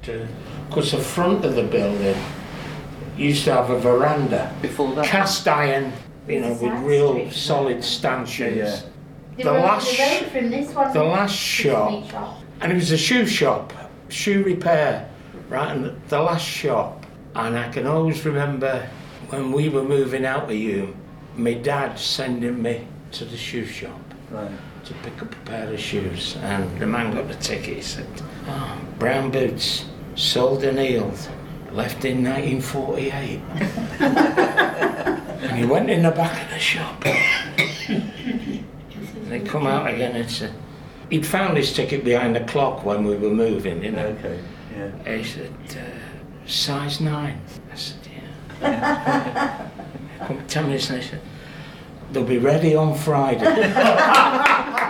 because the front of the building used to have a veranda. Before that? Cast iron, you know, with real solid stanchions. The last shop, and it was a shoe shop, shoe repair, right, and the last shop. And I can always remember when we were moving out of Hume, my dad sending me to the shoe shop to pick up a pair of shoes. And the man got the ticket, he said, "Oh, brown boots, sold and heeled, left in 1948. And he went in the back of the shop. And they come out again and said, he'd found his ticket behind the clock when we were moving, you know. Okay, yeah. He said, size 9. I said, yeah. 10 minutes later, they'll be ready on Friday.